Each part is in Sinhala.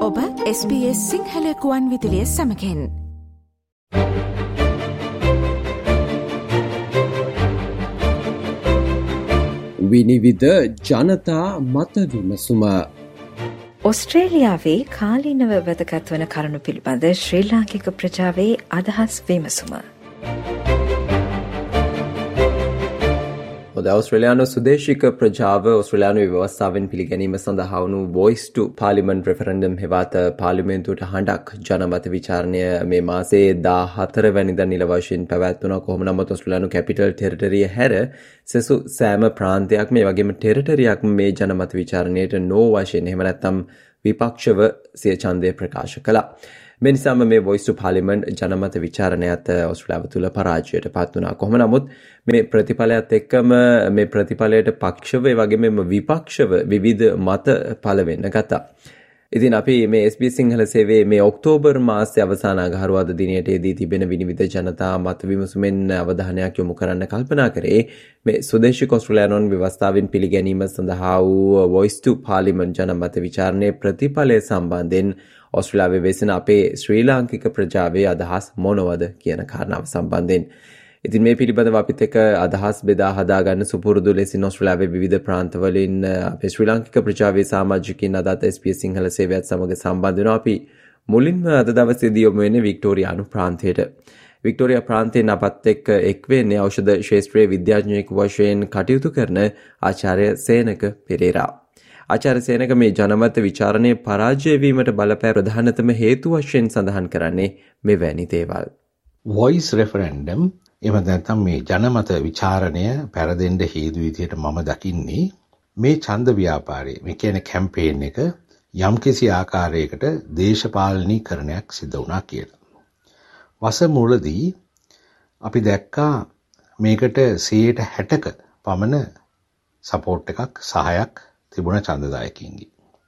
ඔබ SBS සිංහල ගුවන් විදුලිය සමගින් විනිවිද ජනතා මත විමසුම. ඔස්ට්‍රේලියාවේ කාලීනව වැදගත් වන කරුණු පිළිබඳ ශ්‍රී ලාංකික ප්‍රජාවේ අදහස් විමසුම. ඔස්ට්‍රේලියානු සුදේශික ප්‍රජාව ඔස්ට්‍රේලියානු ව්‍යවස්ථාවෙන් පිළිගැනීම සඳහා වුණු වොයිස් ටු පාර්ලිමන්ට් රෙෆරන්ඩම් හෙවත් පාර්ලිමේන්තුවට හඬක් ජනමත විචාරණය මේ මාසේ 14 වැනිදා නිල වශයෙන් පැවැත්වුණා. කොහොම නමුත් ඔස්ට්‍රේලියානු කැපිටල් ටෙරිටරිය හැර සෙසු සෑම ප්‍රාන්තයක්ම මේ වගේම ටෙරිටරියක්ම මේ ජනමත විචාරණයට නෝ වශයෙන් එහෙම නැත්නම් විපක්ෂව සිය ඡන්දය ප්‍රකාශ කළා. මේ නිසාම මේ වොයිස් ටු පාර්ලිමන්ට් ජනමත විචාරණයත් ඔස්ට්‍රේලියාව තුළ පරාජයට පත් වුණා. කොහොම නමුත් මේ ප්‍රතිඵලයත් එක්කම මේ ප්‍රතිඵලයට පක්ෂව ඒ වගේම විපක්ෂව විවිධ මත පළ වෙන්න ගත්තා. ඉතින් අපි මේ SBS සිංහල සේවයේ මේ ඔක්තෝබර් මාසයේ අවසාන අඟහරුවාදා දිනයට දී තිබෙන විනිවිද ජනතා මත විමසුමෙන් අවධානයක් යොමු කරන්න කල්පනා කරේ මේ ස්වදේශික ඔස්ට්‍රේලියානුන් ව්‍යවස්ථාවෙන් පිළිගැනීම සඳහා වූ වොයිස් ටු පාර්ලිමන්ට් ජනමත විචාරණයේ ප්‍රතිඵලය සම්බන්ධයෙන් ඔස්ට්‍රේලියාවේ වෙසෙන අපේ ශ්‍රී ලාංකික ප්‍රජාවේ අදහස් මොනවද කියන කාරණාව සම්බන්ධයෙන්. ඉතින් මේ පිළිබඳව අපිත් එක්ක අදහස් බෙදා හදාගන්න සුපුරුදු ලෙසින් ඔස්ට්‍රේලියාවේ විවිධ ප්‍රාන්තවලින් අපේ ශ්‍රී ලාංකික ප්‍රජාවේ සමාජිකින් අදත් SBS සිංහල සේවයත් සමග සම්බන්ධ වෙනවා. අපි මුලින්ම අද දවසේදී යොමු වෙන්නේ වික්ටෝරියානු ප්‍රාන්තයට. වික්ටෝරියා ප්‍රාන්තයෙන් අපත් එක්ක එක් වෙන්නේ ඖෂධ ශාස්ත්‍රයේ විද්‍යාඥයෙකු වශයෙන් කටයුතු කරන ආචාර්ය සේනක පෙරේරා. ආචාර්ය සේනක මේ ජනමත විචාරණයේ පරාජය වීමට බලපෑ ප්‍රධානතම හේතු වශයෙන් සඳහන් කරන්නේ මෙවැනි දේවල්. වොයිස් රෙෆරන්ඩම් එහෙම නැත්නම් මේ ජනමත විචාරණය පැරදෙන්න හේතු විදියට මම දකින්නේ මේ ඡන්ද ව්‍යාපාරයේ මේ කියන්නේ කැම්පේන් එක යම්කිසි ආකාරයකට දේශපාලනීකරණයක් සිදු වුණා කියලා. වස මුලදී අපි දැක්කා මේකට 60%ක පමණ සපෝට් එකක් සහායක් තිබුණ ඡන්දදායකින්ගේ.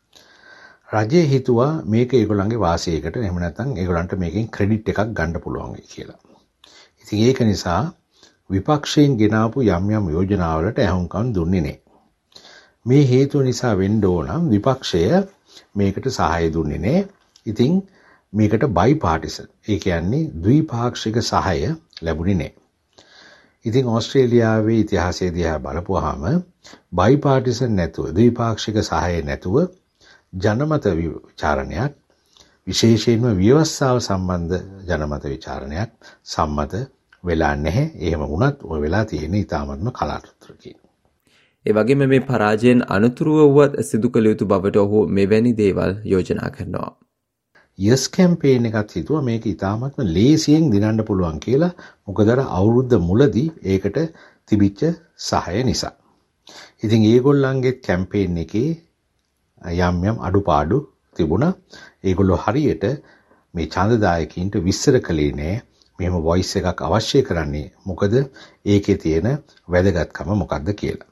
රජය හිතුවා මේක ඒගොල්ලන්ගේ වාසියකට එහෙම නැත්නම් ඒගොල්ලන්ට මේකෙන් ක්‍රෙඩිට් එකක් ගන්න පුළුවන් වෙයි කියලා. ඉතින් ඒක නිසා විපක්ෂයෙන් ගෙනාපු යම් යම් යෝජනාවලට ඇහුම්කන් දුන්නේ නැහැ. මේ හේතුව නිසා වෙන්න ඕන විපක්ෂය මේකට සහාය දුන්නේ නැහැ. ඉතින් මේකට බයිපාටිසන් ඒ කියන්නේ ද්විපාක්ෂික සහාය ලැබුණේ නැහැ. ඉතින් ඕස්ට්‍රේලියාවේ ඉතිහාසය දිහා බලපුවාම බයිපාටිසන් නැතුව ද්විපාක්ෂික සහාය නැතුව ජනමත විචාරණයක් විශේෂයෙන්ම ව්‍යවස්ථාව සම්බන්ධ ජනමත විචාරණයක් සම්මත වෙලා නැහැ. එහෙම වුණත් ඔය වෙලා තියෙන ඉතාමත්ම කලාතුරකින්. ඒ වගේම මේ පරාජයෙන් අනතුරුව වුවත් සිදු කළ යුතු බවට ඔහු මෙවැනි දේවල් යෝජනා කරනවා. යස් කැම්පේන් එකත් හිතුවා මේක ඉතාමත්ම ලේසියෙන් දිනන්න පුළුවන් කියලා. මොකද අර අවුරුද්ද මුලදී ඒකට තිබිච්ච සහාය නිසා. ඉතින් ඒගොල්ලන්ගේ කැම්පේන් එකේ යම් යම් අඩුපාඩු තිබුණා. ඒගොල්ලෝ හරියට මේ ඡන්දදායකින්ට විස්තර කළේ නෑ මෙහෙම වොයිස් එකක් අවශ්‍ය කරන්නේ මොකද ඒකේ තියෙන වැදගත්කම මොකක්ද කියලා.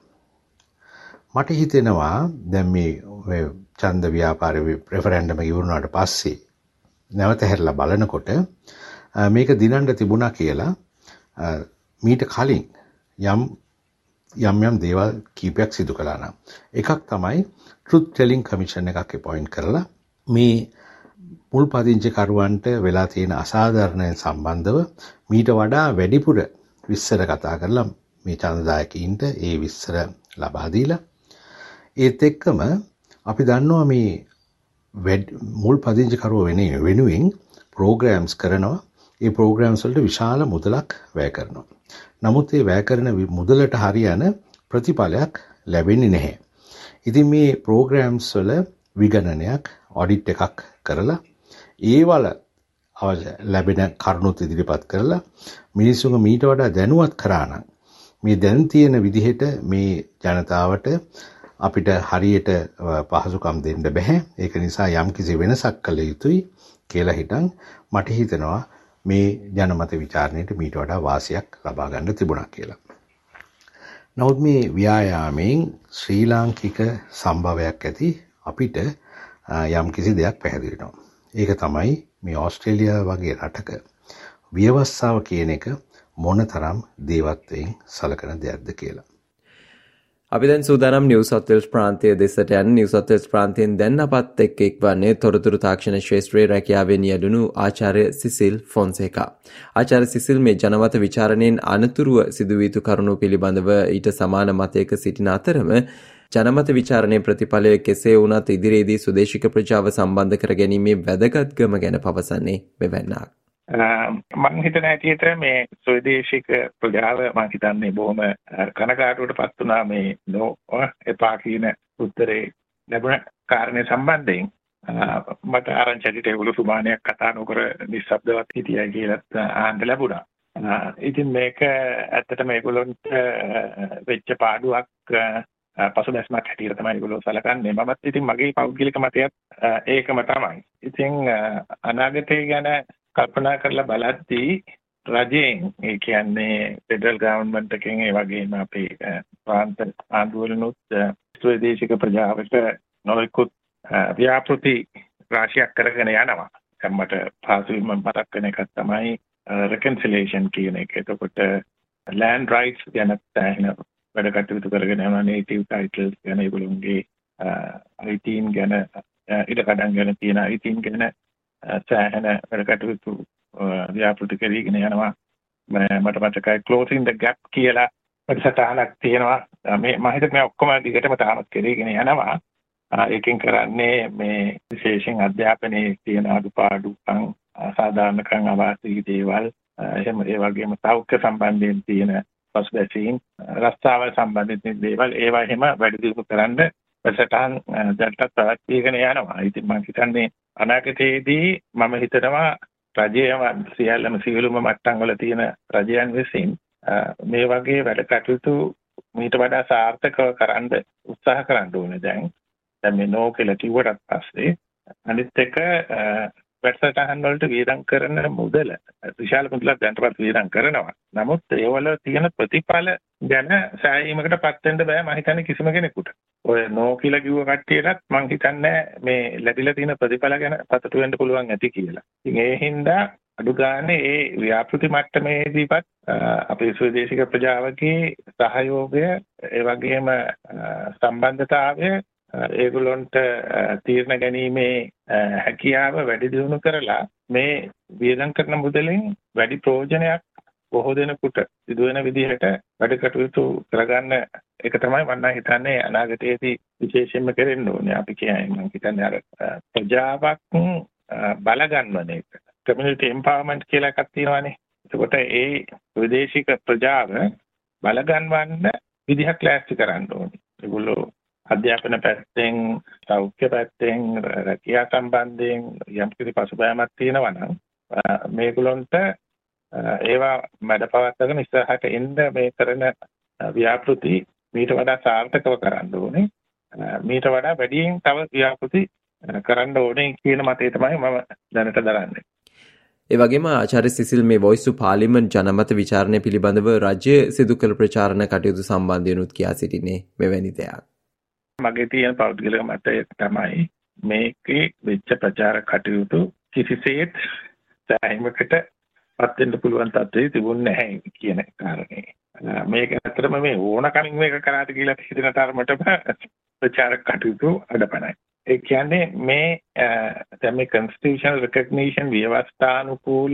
මට හිතෙනවා දැන් මේ ඡන්ද ව්‍යාපාරයේ රෙෆරන්ඩම් එක ඉවරුනාට පස්සේ නැවත හැරලා බලනකොට මේක දිනන්න තිබුණා කියලා මීට කලින් යම් දේවල් කීපයක් සිදු කළා නම් එකක් තමයි ට්‍රුත් ටෙලිං කමිෂන් එකක් අපොයින්ට් කරලා මේ මුල් පදිංචිකරුවන්ට වෙලා තියෙන අසාධාරණයන් සම්බන්ධව මීට වඩා වැඩිපුර විස්තර කතා කරලා මේ ඡන්දදායකයින්ට ඒ විස්තර ලබා දීලා ඒත් එක්කම අපි දන්නවා මේ මුල් පදිංචිකරුව වෙනුවෙන් ප්‍රෝග්‍රෑම්ස් කරනවා. ඒ ප්‍රෝග්‍රෑම්ස් වලට විශාල මුදලක් වැය කරනවා. නමුත් ඒ වැය කරන මුදලට හරියන ප්‍රතිඵලයක් ලැබෙන්නේ නැහැ. ඉතින් මේ ප්‍රෝග්‍රෑම්ස් වල විගණනයක් ඔඩිට් එකක් කරලා ඒවල ලැබෙන කරුණුත් ඉදිරිපත් කරලා මිනිස්සුන්ව මීට වඩා දැනුවත් කරා නම් මේ දැන් තියෙන විදිහට මේ ජනතාවට අපිට හරියට පහසුකම් දෙන්න බෑ. ඒක නිසා යම්කිසි වෙනසක් කළ යුතුයි කියලා හිතන් මට හිතෙනවා මේ ජනමත විචාරණයට මීට වඩා වාසියක් ලබා ගන්න තිබුණා කියලා. නමුත් මේ ව්‍යායාමයෙන් ශ්‍රී ලාංකික සම්භවයක් ඇති අපිට යම්කිසි දෙයක් පැහැදිලි වෙනවා. ඒක තමයි මේ ඕස්ට්‍රේලියාව වගේ රටක ව්‍යවස්ථාව කියන එක මොනතරම් දේවත්වයෙන් සලකන දෙයක්ද කියලා. අපි දැන් සූදානම් නිව් සවුත් වෙල්ස් ප්‍රාන්තය දෙසට යන නිව් සවුත් වෙල්ස් ප්‍රාන්තයෙන් දැන් අපත් එක්ක එක්වන්නේ තොරතුරු තාක්ෂණ ක්ෂේත්‍රයේ රැකියාවෙන් යෙදුණු ආචාර්ය සිසිල් ෆොන්සේකා. ආචාර්ය සිසිල් මේ ජනමත විචාරණයෙන් අනතුරුව සිදුවිය යුතු කරුණු පිළිබඳව ඊට සමාන මතයක සිටින අතරම ජනමත විචාරණයේ ප්‍රතිඵලය කෙසේ වුණත් ඉදිරියේදී සුදේශික ප්‍රජාව සම්බන්ධ කර ගැනීමේ වැදගත්කම ගැන පවසන්නේ මෙවැන්නක්. මම හිතන හැටියට මේ ස්වදේශික ප්‍රජාව මම හිතන්නේ බොහොම කනගාටුවට පත් වුණා මේ එපා කියන උත්තරේ ලැබුණ කාරණේ සම්බන්ධයෙන්. මට ආරංචිට ඒගොල්ලෝ සුමානයක් කතා නොකර නිශ්ශබ්දවත් හිටියයි කියලා ආන්ද ලැබුණා. ඉතින් මේක ඇත්තටම ඒගොල්ලන්ට වෙච්ච පාඩුවක් පසුබැස්මක් හැටියට තමයි ඒගොල්ලෝ සලකන්නේ. මමත් ඉතින් මගේ පෞද්ගලික මතයත් ඒකම තමයි. ඉතින් අනාගතය ගැන කල්පනා කරලා බලද්දී රජයෙන් ඒ කියන්නේ ෆෙඩරල් ගවර්න්මන්ට් එකෙන් ඒ වගේම අපේ ප්‍රාන්ත ආණ්ඩුවලුත් ස්වදේශික ප්‍රජාවට නොයෙකුත් ව්‍යාපෘති රාශියක් කරගෙන යනවා. මට පාසුවෙන් මතක් වෙන එකක් තමයි reconciliation කියන එක. එතකොට land rights ගැන තැහෙන වැඩ කටයුතු කරගෙන යනවා. native titles ගැන ඒගොල්ලෝගේ අයිතීන් ගැන ඉඩකඩම් ගැන තියෙන අයිතීන් ගැන සෑහෙන වැඩ කටයුතු ව්‍යාපෘති කරගෙන යනවා. මට මතකයි closing the gap කියලා වැඩසටහනක් තියෙනවා. මම හිතන්නේ ඔක්කොම දිගටම තාමත් කරගෙන යනවා. ඒකෙන් කරන්නේ මේ විශේෂයෙන් අධ්‍යාපනයේ තියෙන අඩුපාඩුකම් අසාධාරණකම් අවාසී දේවල් එහෙම ඒ වගේම සෞඛ්‍ය සම්බන්ධයෙන් තියෙන පසුබැසීම් රස්තාව සම්බන්ධිත දේවල් ඒවා එහෙම වැඩි දියුණු කරන්න වැඩසටහන් දැන්ටත් පැවැත්වීගෙන යනවා. ඉතින් මම හිතන්නේ අනාගතයේදී මම හිතනවා රජයම සියලුම මට්ටම් වල තියෙන රජයන් විසින් මේ වගේ වැඩ කටයුතු මීට වඩා සාර්ථකව කරන්න උත්සාහ කරන්න ඕනේ. දැන් මේ නෝ කියලා කිව්වට පස්සේ අනිත් එක වැඩසටහන් වලට වියදම් කරන මුදල විශාල මුදලක් දැන්ටපත් වියදම් කරනවා. නමුත් ඒවල තියෙන ප්‍රතිඵල ගැන සෑහීමකටපත් වෙන්න බෑ මම හිතන්නේ කිසිම කෙනෙකුට. ඔය නෝ කියලා කිව්ව කට්ටියටත් මම හිතන්නේ මේ ලැබිලා තියෙන ප්‍රතිඵල ගැන සතුටු වෙන්න පුළුවන් ඇති කියලා. ඉතින් ඒ හින්දා අඩු ගානේ ඒ ව්‍යාපෘති මට්ටමේදීපත් අපේ ස්වදේශික ප්‍රජාවගේ සහයෝගය ඒ වගේම සම්බන්ධතාවය ඒගොල්ලොන්ට තීරණ ගැනීමේ හැකියාව වැඩි දියුණු කරලා මේ වියදම් කරන මුදලින් වැඩි ප්‍රයෝජනයක් බොහෝ දෙනෙකුට සිදුවෙන විදිහට වැඩ කටයුතු කරගන්න එක තමයි මම හිතන්නේ අනාගතයේදී විශේෂයෙන්ම කරන්න ඕනේ. අපි කියන්නේ මම හිතන්නේ අර ප්‍රජාවක් බලගන්නවන එක. කමියුනිටි එම්පවර්මන්ට් කියලා එකක් තියෙනවානේ. එතකොට ඒ විදේශික ප්‍රජාව බලගන්වන්න විදිහක් ලෑස්ති කරන්න ඕනේ. ඒගොල්ලෝ අධ්‍යාපන පැත්තෙන් සෞඛ්‍ය පැත්තෙන් රැකියා සම්බන්ධයෙන් යම්කිසි පසුබෑමක් තියෙනවා නම් මේගොල්ලන්ට ඒවා මැඩපවත්වාගෙන ඉස්සරහට එන්න මේ කරන ව්‍යාපෘති මීට වඩා සාර්ථකව කරන්න ඕනේ. මීට වඩා වැඩියෙන් තව ව්‍යාපෘති කරන්න ඕනේ කියන මතය තමයි මම දැනට දරන්නේ. ඒ වගේම ආචාර්ය සිසිල් මේ වොයිස් ටු පාර්ලිමේන්ට් ජනමත විචාරණය පිළිබඳව රජය සිදු කළ ප්‍රචාරණ කටයුතු සම්බන්ධයෙන්ුත් කියා සිටින්නේ මෙවැනි දෙයක්. මගේ තියෙන පෞද්ගලික මතය තමයි මේකේ වෙච්ච ප්‍රචාර කටයුතු කිසිසේත් සෑහීමකට පත් වෙන්න පුළුවන් තත්ත්වයේ තිබුණේ නැහැ කියන කාරණේ. මේක ඇත්තටම මේ ඕනකමින් මේක කරාට කියලා හිතන තරමටම ප්‍රචාර කටයුතු අඩපණයි. ඒ කියන්නේ මේ දැන් මේ constitutional recognition ව්‍යවස්ථානුකූල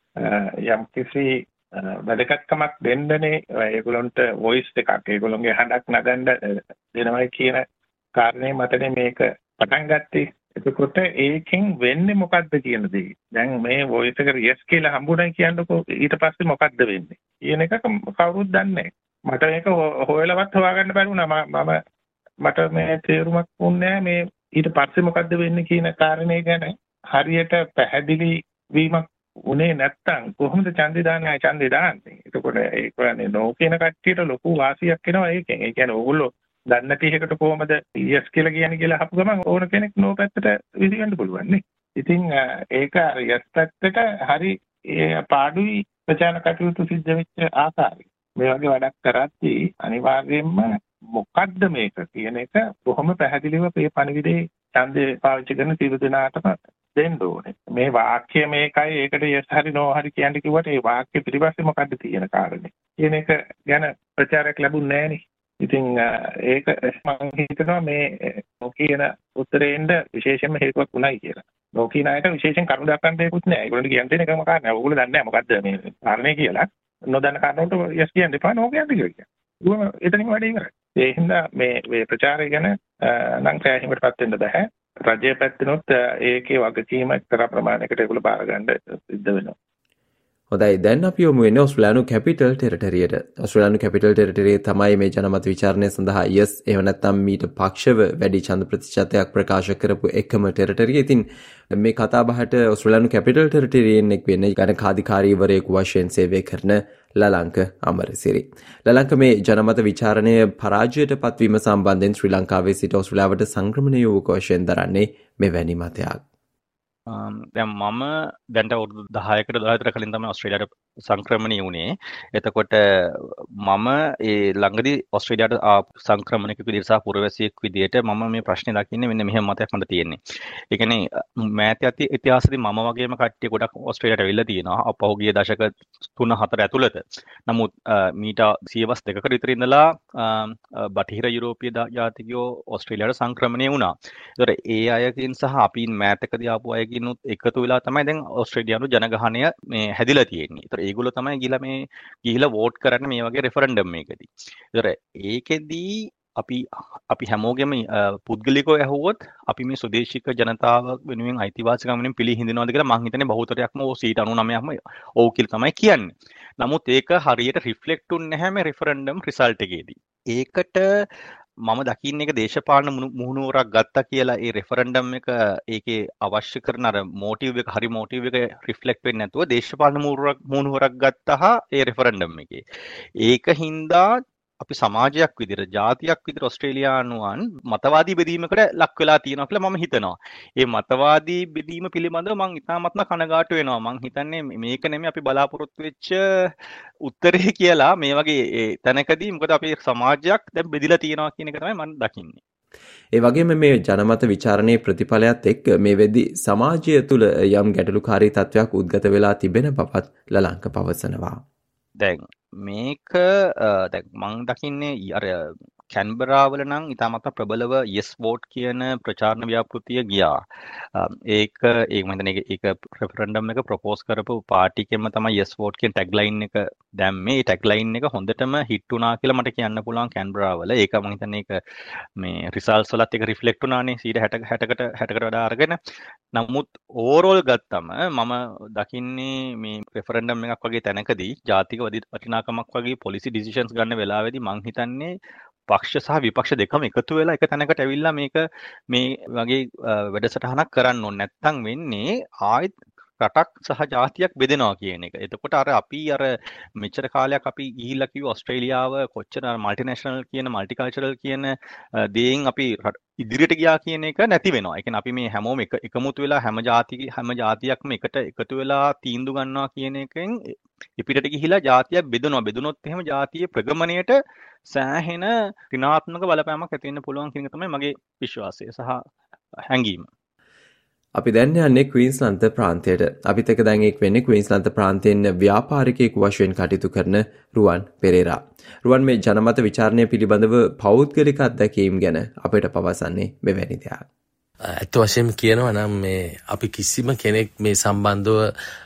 යම්කිසි වැඩකත්කමක් දෙන්නනේ ඒගොල්ලන්ට වොයිස් එකක් ඒගොල්ලන්ගේ හඬක් නගන්න දෙනවයි කියන කාරණේ මතනේ මේක පටන් ගත්තේ. එතකොට ඒකෙන් වෙන්නේ මොකද්ද කියන දේ. දැන් මේ වොයිස් එක රියස් කියලා හම්බුණා කියන්නකෝ ඊට පස්සේ මොකද්ද වෙන්නේ කියන එක කවුරුත් දන්නේ නැහැ. මට මේක හොයලවත් හොයාගන්න බැරි වුණා. මට මේ තේරුමක් වුණේ මේ ඊට පස්සේ මොකද්ද වෙන්නේ කියන කාරණේ ගැන හරියට පැහැදිලි වීමක් උනේ නැත්තම් කොහොමද ඡන්දේ දාන්නේ? එතකොට ඒ කියන්නේ නෝ කියන කට්ටියට ලොකු වාසියක් එනවා ඒකෙන්. ඒ කියන්නේ ඕගොල්ලෝ දන්න 30කට කොහොමද yes කියලා කියන්නේ කියලා අහපු ගමන් ඕන කෙනෙක් නෝ පැත්තට විසිකන්න පුළුවන් නේ. ඉතින් ඒක yes පැත්තට හරි පාඩුයි ප්‍රචාර කටයුතු සිද්ධ වෙච්ච ආකාරය. මේ වගේ වැඩක් කරද්දී අනිවාර්යයෙන්ම මොකද්ද මේක කියන එක බොහොම පැහැදිලිව මේ පණිවිඩේ ඡන්දේ පාවිච්චි කරන සියලු දෙනාටම දෙන්න ඕනේ. මේ වාක්‍ය මේකයි ඒකට yes හරි no හරි කියන්න කිව්වට ඒ වාක්‍ය පිටිපස්සේ මොකද්ද තියෙන කාරණේ කියන එක ගැන ප්‍රචාරයක් ලැබුණේ නැහනේ. ඉතින් ඒක මම හිතනවා මේ නොකියන උත්තරේෙන්ද විශේෂයෙන්ම හේතුවක් වුණයි කියලා. නොකියන අයට විශේෂයෙන් කරුණු දක්වන්න දෙයක්වත් නැහැ. ඒගොල්ලෝ කියන්න තියෙන එකම කාරණා. ඕගොල්ලෝ දන්නේ නැහැ මොකද්ද මේ කාරණේ කියලා. නොදන්න කාරණාවට යස් කියන්න එපා නෝ කියන්න කියලා. එතනින් වැඩේ ඉවරයි. ඒ හින්දා මේ ප්‍රචාරය ගැන නම් සෑහීමකටපත් වෙන්න බෑ. රජයේ පැත්තෙනුත් ඒකේ වගකීම එක්තරා ප්‍රමාණයකට ඒගොල්ලෝ බාර ගන්න සිද්ධ වෙනවා. හොඳයි දැන් අපි යමු වෙන්නේ ඔස්ට්‍රේලියානු කැපිටල් ටෙරිටරියට. ඔස්ට්‍රේලියානු කැපිටල් ටෙරිටරියේ තමයි මේ ජනමත විචාරණය සඳහා යස් එහෙම නැත්නම් මීට පක්ෂව වැඩි ඡන්ද ප්‍රතිශතයක් ප්‍රකාශ කරපු එකම ටෙරිටරිය. ඉතින් මේ කතාබහට ඔස්ට්‍රේලියානු කැපිටල් ටෙරිටරියෙන් එක් වෙන්නේ ගණකාධිකාරීවරයෙකු වශයෙන් සේවය කරන ලලංක අමරසිරි. ලලංක මේ ජනමත විචාරණය පරාජයට පත්වීම සම්බන්ධයෙන් ශ්‍රී ලංකාවේ සිට ඔස්ට්‍රේලියාවට සංක්‍රමණය වූ වශයෙන් දරන්නේ මෙවැනි මතයක්. දැන් මම දැන්ට අවුරුදු 10කට 12කට කලින් තමයි ඔස්ට්‍රේලියාවට සංක්‍රමණය වුණේ. එතකොට මම ඒ ළඟදී ඔස්ට්‍රේලියාවට සංක්‍රමණික විදිහට සහ පුරවැසියෙක් විදිහට මම මේ ප්‍රශ්නේ දකින්නේ මෙන්න මෙහෙම මතයක් මට තියෙන්නේ. ඒ කියන්නේ මෑත ඉතිහාසයේදී මම වගේම කට්ටිය ගොඩක් ඔස්ට්‍රේලියාවට ඇවිල්ලා තියෙනවා. අපහුගිය දශක 3-4 ඇතුළත. නමුත් මීට සියවස් 2කට විතර ඉඳලා බටහිර යුරෝපීය ජාතිකයෝ ඔස්ට්‍රේලියාවට සංක්‍රමණය වුණා. ඒතකොට ඒ අයකින් සහ අපින් මෑතකදී ආපු අයකින් එකතු වෙලා තමයි දැන් ඔස්ට්‍රේලියානු ජනගහනය මේ හැදිලා තියෙන්නේ. ඒතර ඒගොල්ලෝ තමයි ගිහිලා වෝට් කරන්න මේ වගේ රෙෆරන්ඩම් එකදී. ඒතර ඒකෙදී අපි හැමෝගෙම පුද්ගලිකව ඇහුවොත් අපි මේ ස්වදේශික ජනතාව වෙනුවෙන් අයිතිවාසිකම් වෙනුවෙන් පිළිහිඳිනවද කියලා මං හිතන්නේ බහුතරයක්ම ඕ 99%ක්ම ඔව් කියලා තමයි කියන්නේ. නමුත් ඒක හරියට රිෆ්ලෙක්ට් වෙන්නේ නැහැ මේ රෙෆරන්ඩම් රිසල්ට් එකේදී. ඒකට මම දකින්න එක දේශපාලන මුහුණුවරක් ගත්තා කියලා ඒ රෙෆරන්ඩම් එක ඒකේ අවශ්‍ය කරන අර මොටිව් එක හරි මොටිව් එක රිෆ්ලෙක්ට් වෙන්නේ නැතුව දේශපාලන මුහුණුවරක් ගත්තා ඒ රෙෆරන්ඩම් එකේ. ඒක හින්දා අපි සමාජයක් විදිහට ජාතියක් විදිහට ඔස්ට්‍රේලියානුවන් මතවාදී බෙදීමකට ලක් වෙලා තියෙනවා කියලා මම හිතනවා. ඒ මතවාදී බෙදීම පිළිබඳව මම ඉතාමත්ම කනගාටු වෙනවා. මම හිතන්නේ මේක නෙමෙයි අපි බලාපොරොත්තු වෙච්ච උත්තරේ කියලා මේ වගේ තැනකදී. මොකද අපේ සමාජයක් දැන් බෙදිලා තියෙනවා කියන එක තමයි මම දකින්නේ. ඒ වගේම මේ ජනමත විචාරණයේ ප්‍රතිඵලයත් එක්ක මේ වෙද්දී සමාජය තුළ යම් ගැටලුකාරී තත්වයක් උද්ගත වෙලා තිබෙන බවත් ලලංක පවසනවා. දැන් මේක දැන් මම දකින්නේ අර කැන්බරාවල නම් ඉතාමත් ප්‍රබලව yes vote කියන ප්‍රචාරණ ව්‍යාපෘතිය ගියා. ඒක මම හිතන්නේ ඒක රෙෆරන්ඩම් එක ප්‍රොපෝස් කරපු පාර්ටි එකෙන්ම තමයි yes vote කියන ටැග්ලයින් එක දැම්මේ. ඒ ටැග්ලයින් එක හොඳටම හිට් වුණා කියලා මට කියන්න පුළුවන් කැන්බරාවල. ඒක මම හිතන්නේ ඒක මේ රිසල්ට්ස් වලත් ඒක රිෆ්ලෙක්ට් වුණානේ 60කට වඩා අරගෙන. නමුත් ඕවරෝල් ගත්තම මම දකින්නේ මේ රෙෆරන්ඩම් එකක් වගේ තැනකදී ජාතික වටිනාකමක් වගේ පොලිසි ඩිසිෂන්ස් ගන්න වෙලාවේදී මම හිතන්නේ පක්ෂ සහ විපක්ෂ දෙකම එකතු වෙලා එක තැනකට ඇවිල්ලා මේක මේ වගේ වැඩසටහනක් කරන්න ඕනේ. නැත්තම් වෙන්නේ ආයෙත් රටක් සහ ජාතියක් බෙදෙනවා කියන එක. එතකොට අපි මෙච්චර කාලයක් අපි ගිහිල්ලා කිව්ව ඔස්ට්‍රේලියාව කොච්චර මල්ටිනේෂනල් කියන මල්ටිකල්චරල් කියන දේෙන් අපි ඉදිරියට ගියා කියන එක නැති වෙනවා. ඒ කියන්නේ අපි මේ හැමෝම එකමුතු වෙලා හැම ජාතියක්ම එකට එකතු වෙලා තීන්දුව ගන්නවා කියන එකෙන් පිටට ගිහිලා ජාතියක් බෙදනවා. බෙදුනොත් එහෙම ජාතියේ ප්‍රගමණයට සෑහෙන ඍණාත්මක බලපෑමක් ඇති වෙන්න පුළුවන් කියන එක තමයි මගේ විශ්වාසය සහ හැඟීම. අපි දැන් යන්නේ ක්වීන්ස්ලන්ත ප්‍රාන්තයට. අපිත් එක්ක දැන් එක් වෙන්නේ ක්වීන්ස්ලන්ත ප්‍රාන්තයෙන් ව්‍යාපාරිකයෙකු වශයෙන් කටයුතු කරන රුවන් පෙරේරා. රුවන් මේ ජනමත විචාරණය පිළිබඳව පෞද්ගලික අත්දැකීම් ගැන අපිට පවසන්නේ මෙවැනි දෙයක්. ඇත්ත වශයෙන්ම කියනවා නම් මේ අපි කිසිම කෙනෙක් මේ සම්බන්ධව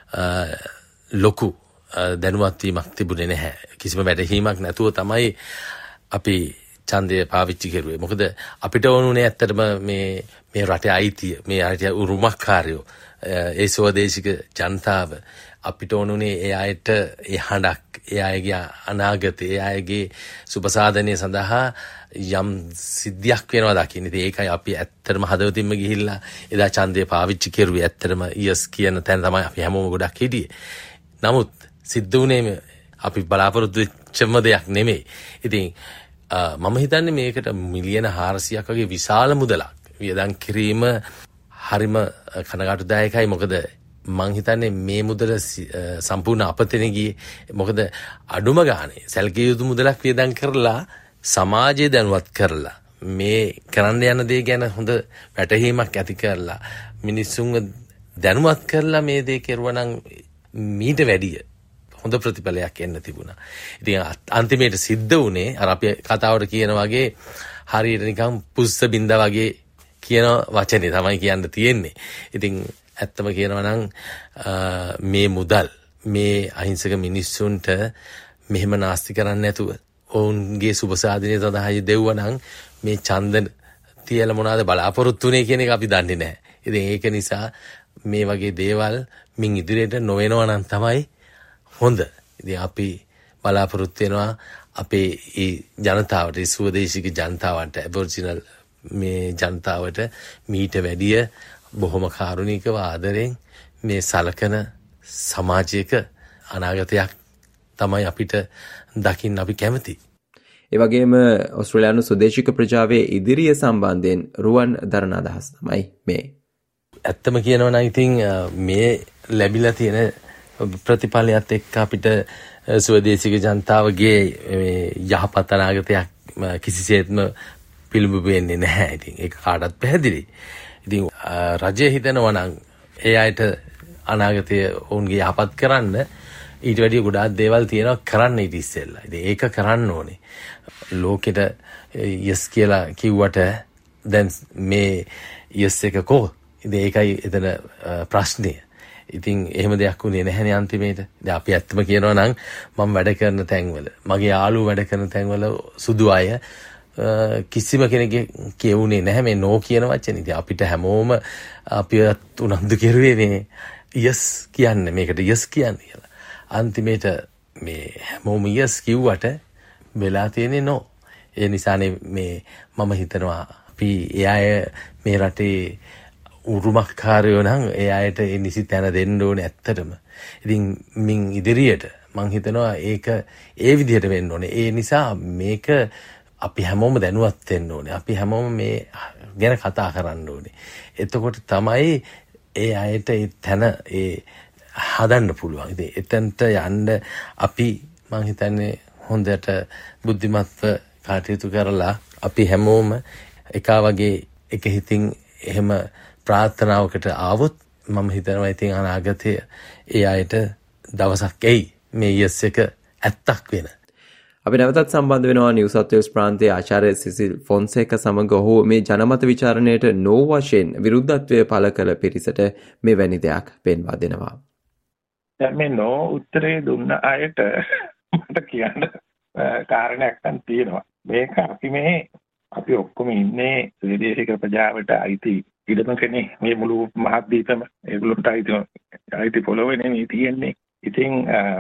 ලොකු දැනුවත් වීමක් තිබුණේ නැහැ. කිසිම වැටහීමක් නැතුව තමයි අපි ඡන්දය පාවිච්චි කරුවේ. මොකද අපිට ඕනුනේ ඇත්තටම මේ රටේ අයිතිය, මේ රටේ උරුමකාරයෝ, ඒ ස්වදේශික ජනතාව අපිට ඕනුනේ ඒ අයට ඒ හඬක්, ඒ අයගේ අනාගතය, ඒ අයගේ සුබසාධනය සඳහා යම් සිද්ධියක් වෙනවා දකින්න. ඉතින් ඒකයි අපි ඇත්තටම හදවතින්ම ගිහිල්ලා එදා ඡන්දය පාවිච්චි කරුවේ. ඇත්තටම යස් කියන තැන තමයි අපි හැමෝම ගොඩක් හිටියේ. නමුත් සිද්ධ වුණේ අපි බලාපොරොත්තු වෙච්චම දෙයක් නෙමෙයි. ඉතින් මම හිතන්නේ මේකට මිලියන 400ක් වගේ විශාල මුදලක් වියදම් කිරීම හරිම කනගාටුදායකයි. මොකද මං හිතන්නේ මේ මුදල සම්පූර්ණ අපතෙන ගියේ. මොකද අඩුම ගානේ සැලකිය යුතු මුදලක් වියදම් කරලා සමාජය දැනුවත් කරලා මේ කරන්න යන දේ ගැන හොඳ වැටහීමක් ඇති කරලා මිනිස්සුන්ව දැනුවත් කරලා මේ දේ කෙරුවා නම් මීට වැඩිය හොඳ ප්‍රතිඵලයක් එන්න තිබුණා. ඉතින් අන්තිමේට සිද්ධ වුණේ අර අපි කතාවට කියන වගේ හරියට නිකන් පුස්ස බින්ද වගේ කියන වචනේ තමයි කියන්න තියෙන්නේ. ඉතින් ඇත්තම කියනවා නම් මේ මුදල් මේ අහිංසක මිනිස්සුන්ට මෙහෙම නාස්ති කරන්නේ නැතුව ඔවුන්ගේ සුබ සාධනය සඳහා දෙව්වා නම් මේ ඡන්ද තියලා මොනවාද බලාපොරොත්තු වෙන්නේ කියන එක අපි දන්නේ නැහැ. ඉතින් ඒක නිසා මේ වගේ දේවල් මින් ඉදිරියට නොවෙනවා නම් තමයි හොඳ. ඉතින් අපි බලාපොරොත්තු වෙනවා අපේ ඒ ජනතාවට, ස්වදේශික ජනතාවට, ඇබොරිජිනල් මේ ජනතාවට මීට වැඩිය බොහොම කාරුණිකව ආදරෙන් මේ සලකන සමාජයක අනාගතයක් තමයි අපිට දකින්න අපි කැමති. ඒ වගේම ඔස්ට්‍රේලියානු සුදේශික ප්‍රජාවේ ඉදිරිය සම්බන්ධයෙන් රුවන් දරන අදහස් තමයි මේ. ඇත්තම කියනවා නම් ඉතින් මේ ලැබිලා තියෙන ප්‍රතිඵලයත් එක්ක අපිට ස්වදේශික ජනතාවගේ යහපත් අනාගතයක් කිසිසේත්ම පිළිඹු වෙන්නේ නැහැ. ඉතින් ඒක කාටවත් පැහැදිලි. ඉතින් රජය හිතනවා නම් ඒ අයට අනාගතය ඔවුන්ගේ යහපත් කරන්න ඊට වැඩිය ගොඩාක් දේවල් තියෙනවා කරන්න ඊට ඉස්සෙල්ලා. ඉතින් ඒක කරන්න ඕනේ. ලෝකෙට යස් කියලා කිව්වට දැන් මේ යස් එක කො? ඉතින් ඒකයි එතන ප්‍රශ්නය. ඉතින් එහෙම දෙයක් උනේ නැහැනේ අන්තිමේට. දැන් අපි ඇත්තම කියනවා නම් මම වැඩ කරන තැන්වල, මගේ යාළුවෝ වැඩ කරන තැන්වල සුදු අය කිසිම කෙනෙක්ගේ කියුනේ නැහැ මේ නෝ කියන වචනේ. ඉතින් අපිට හැමෝම අපිත් උනන්දු කෙරුවේ මේ යස් කියන්නේ, මේකට යස් කියන්නේ කියලා. අන්තිමේට මේ හැමෝම යස් කිව්වට වෙලා තියෙන්නේ නෝ. ඒ නිසානේ මේ මම හිතනවා අපි ඒ අය මේ රටේ උරුමකාරයෝ නම් ඒ අයට ඒ නිසි තැන දෙන්න ඕනේ ඇත්තටම. ඉතින් මින් ඉදිරියට මං හිතනවා ඒක ඒ විදිහට වෙන්න ඕනේ. ඒ නිසා මේක අපි හැමෝම දැනුවත් වෙන්න ඕනේ. අපි හැමෝම මේ ගැන කතා කරන්න ඕනේ. එතකොට තමයි ඒ අයට ඒ තැන ඒ හදන්න පුළුවන්. ඉතින් එතනට යන්න අපි මං හිතන්නේ හොඳට බුද්ධිමත්ව කටයුතු කරලා අපි හැමෝම එකා වගේ එක හිතින් එහෙම ප්‍රාර්ථනාවකට ආවොත් මම හිතනවා ඉතින් අනාගතය ඒ අයට දවසක් එයි මේ යස් එක ඇත්තක් වෙන. අපි නැවතත් සම්බන්ධ වෙනවා නිව් සවුත් වේල්ස් ප්‍රාන්තයේ ආචාර්ය සිසිල් ෆොන්සේක සමග ඔහු මේ ජනමත විචාරණයට නෝ වශයෙන් විරුද්ධත්වය පළ කළ පිරිසට මෙවැනි දෙයක් පෙන්වා දෙනවා. දැන් මේ නෝ උත්තරේ දුන්න අයට මට කියන්න කාරණයක් තියෙනවා. මේක අපි ඔක්කොම ඉන්නේ විදේශික ප්‍රජාවට අයිති ඉඩමකනේ. මේ මුළු මහද්වීපම ඒගොල්ලන්ට අයිති පොළොවේනේ මේ තියෙන්නේ. ඉතින්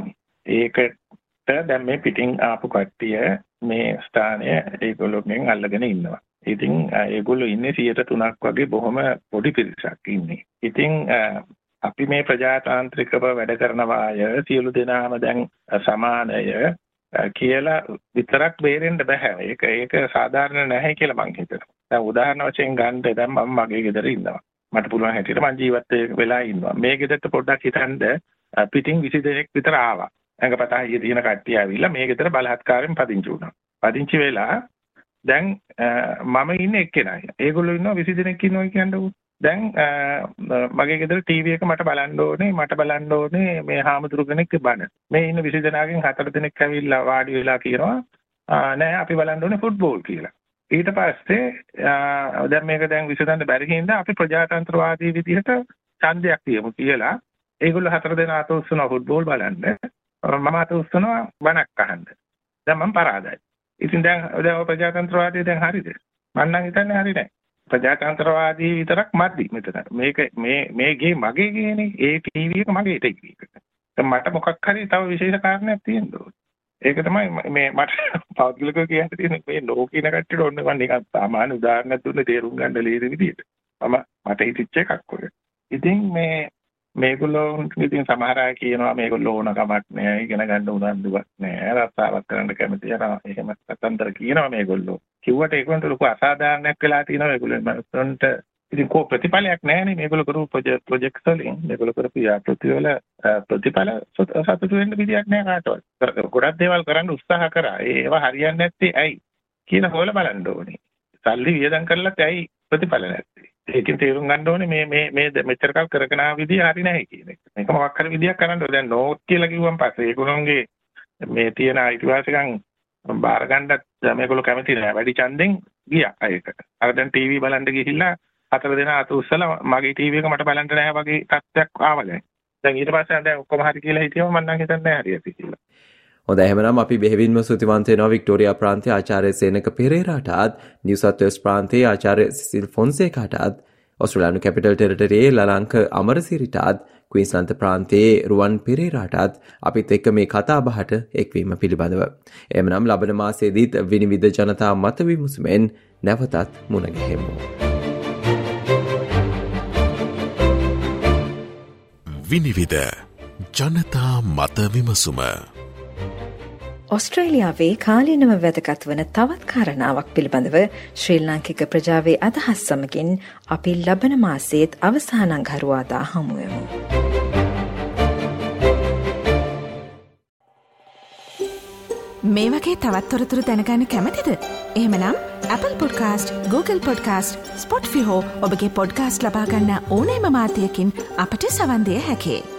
ඒකට දැන් මේ පිටින් ආපු කට්ටිය මේ ස්ථානය ඒගොල්ලෝගෙන් අල්ලගෙන ඉන්නවා. ඉතින් ඒගොල්ලෝ ඉන්නේ 3% වගේ බොහොම පොඩි පිරිසක් ඉන්නේ. ඉතින් අපි මේ ප්‍රජාතාන්ත්‍රිකව වැඩ කරනවාය සියලු දෙනාම දැන් සමානය කියලා විතරක් බේරෙන්න බෑ. ඒක සාධාරණ නැහැ කියලා මං හිතනවා. දැන් උදාහරණ වශයෙන් ගන්න දැන් මම මගේ ගෙදර ඉන්නවා. මට පුළුවන් හැටියට මං ජීවත් වෙලා ඉන්නවා. මේ ගෙදරට පොඩ්ඩක් හිතන්න පිටින් 20 දෙනෙක් විතර ආවා. ඇඟපත හිය තියෙන කට්ටිය ආවිල්ලා මේ ගෙදර බලහත්කාරයෙන් පදිංචි වුණා. පදිංචි වෙලා දැන් මම ඉන්නේ එක්කෙනයි. ඒගොල්ලෝ ඉන්නවා 20 දෙනෙක් ඉන්නවා කියන්නකෝ. දැන් මගේ ගෙදර ටීවී එක මට බලන්න ඕනේ මේ හාමුදුරු කෙනෙක් බණ. මේ ඉන්න 20 දෙනාගෙන් 4 දෙනෙක් ඇවිල්ලා වාඩි වෙලා කියනවා නෑ අපි බලන්න ඕනේ ෆුට්බෝල් කියලා. ඊට පස්සේ දැන් මේක දැන් විසඳන්න බැරි හින්දා අපි ප්‍රජාතන්ත්‍රවාදී විදිහට ඡන්දයක් තියමු කියලා ඒගොල්ලෝ 4 දෙනා අත උස්සනවා ෆුට්බෝල් බලන්න. මම අත උස්සනවා බණක් අහන්න. දැන් මම පරාදයි. ඉතින් දැන් ප්‍රජාතන්ත්‍රවාදී දැන් හරිද? මම නම් හිතන්නේ හරි නෑ. ප්‍රජාතන්ත්‍රවාදී විතරක් මදි මෙතන. මේක මේ ගේ මගේ ගේනේ. ඒ ටීවී එක මගේ ටීවී එක. දැන් මට මොකක් හරි තව විශේෂ කාරණයක් තියෙන්න ඕනේ. ඒක තමයි මේ මට පෞද්ගලිකව කියන්න තියෙන්නේ. මේ ලෝකින කට්ටියට ඕනේ මම නිකන් සාමාන්‍ය උදාහරණයක් දුන්නේ තේරුම් ගන්න ලේසි විදියට. මට හිතෙච්ච එකක් ඔය. ඉතින් මේගොල්ලෝ ඉතින් සමහර අය කියනවා මේගොල්ලෝ ඕන කමක් නෑ, ඉගෙන ගන්න උනන්දුවක් නෑ, රස්සාවක් කරන්න කැමති යනවා. එහෙම සතන්තර කියනවා මේගොල්ලෝ. කිව්වට ඒගොල්ලන්ට ලොකු අසාධාරණයක් වෙලා තියෙනවා. ඒගොල්ලෝ මනුස්සන්ට ඉතින් කෝ ප්‍රතිඵලයක් නැහැනේ. මේගොල්ලෝ කරපු ප්‍රොජෙක්ට්ස් වලින් මේගොල්ලෝ කරපු යාපෘතිවල ප්‍රතිඵල සතුටු වෙන්න විදියක් නෑ කාටවත්. ගොඩක් දේවල් කරන්න උත්සාහ කරා. ඒවා හරියන්නේ නැත්තේ ඇයි කියලා හොයලා බලන්න ඕනේ. සල්ලි වියදම් කරලත් ඇයි ප්‍රතිඵල නැත්තේ? ඒකෙන් තේරුම් ගන්න ඕනේ මේ මෙච්චර කල් කරගෙන ආ විදිය හරි නැහැ කියන එක. මේක මොකක් හරි විදියක් කරන්න ඕනේ. දැන් නෝට් කියලා කිව්වන් පස්සේ ඒගොල්ලෝගේ මේ තියෙන අයිතිවාසිකම් බාර ගන්නත් මේගොල්ලෝ කැමති නැහැ. වැඩි ඡන්දෙන් ගියා ඒකට. අර දැන් ටීවී බලන්න ගිහිල්ලා 4 දෙනා අත උස්සලා මගේ ටීවී එක මට බලන්න නැහැ වගේ තත්ත්වයක් ආවා දැන්. දැන් ඊට පස්සේ දැන් ඔක්කොම හරි කියලා හිතියම මම නම් හිතන්නේ නැහැ හරියට කියලා. හොඳ එහෙමනම් අපි බෙහෙවින්ම ස්තුතිවන්ත වෙනවා වික්ටෝරියා ප්‍රාන්තයේ ආචාර්ය සේනක පෙරේරාටත් නිව් සවුත් වෙල්ස් ප්‍රාන්තයේ ආචාර්ය සිසිල් ෆොන්සේකාටත් ඔස්ට්‍රේලියානු කැපිටල් ටෙරිටරියේ ලලංක අමරසිරිටත් ක්වීන්ස්ලන්ත ප්‍රාන්තයේ රුවන් පෙරේරාටත් අපිත් එක්ක මේ කතා බහට එක්වීම පිළිබඳව. එහෙමනම් ලබන මාසයේදීත් විනිවිද ජනතා මත විමසුමෙන් නැවතත් මුණ ගැහෙමු. විනිවිද ජනතා මත විමසුම. ඔස්ට්‍රේලියාවේ කාලීනව වැදගත් වන තවත් කාරණාවක් පිළිබඳව ශ්‍රී ලාංකික ප්‍රජාවේ අදහස් සමගින් අපි ලබන මාසයේත් අවසාන අඟහරුවාදා හමුවෙමු. මේ වගේ තවත් තොරතුරු දැනගන්න කැමතිද? එහෙමනම් Apple Podcast, Google Podcast, Spotify හෝ ඔබගේ පොඩ්කාස්ට් ලබා ගන්න ඕනෑම මාධ්‍යයකින් අපට සවන් දෙන්න හැකියි.